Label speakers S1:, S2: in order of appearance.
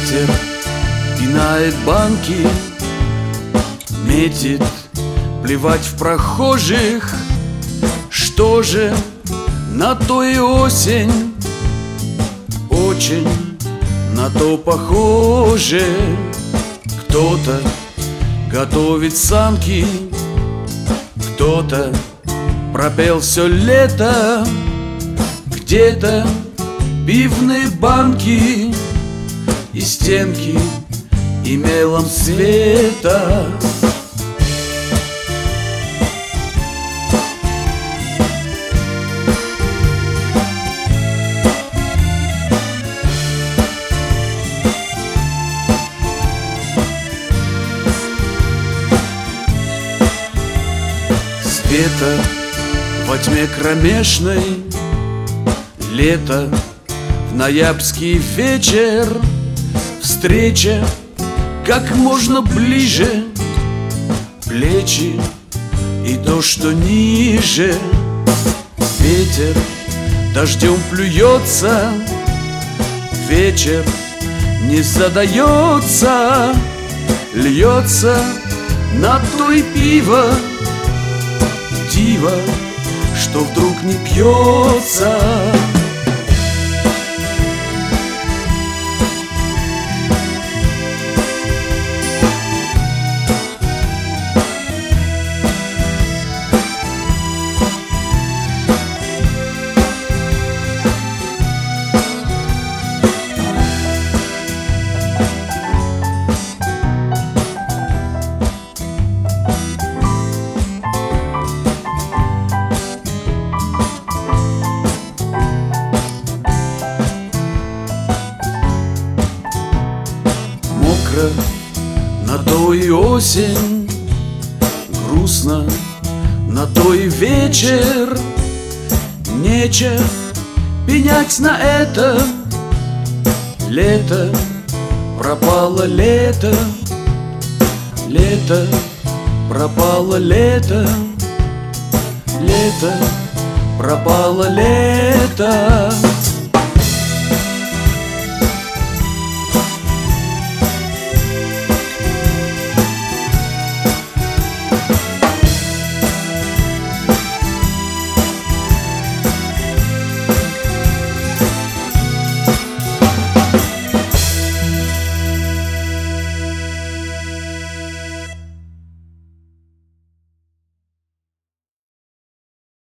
S1: Ветер пинает банки, метит плевать в прохожих. Что же, на то и осень, очень на то похоже. Кто-то готовит санки, кто-то пропел все лето. Где-то пивные банки и стенки и мелом света. Света во тьме кромешной, лето в ноябрьский вечер, встреча как можно ближе, плечи и то, что ниже. Ветер дождем плюется, вечер не задается, льется на той пиво, диво, что вдруг не пьется. На то и осень, грустно на то и вечер. Нече пенять на это. Лето пропало, лето, лето пропало, лето, лето пропало, лето.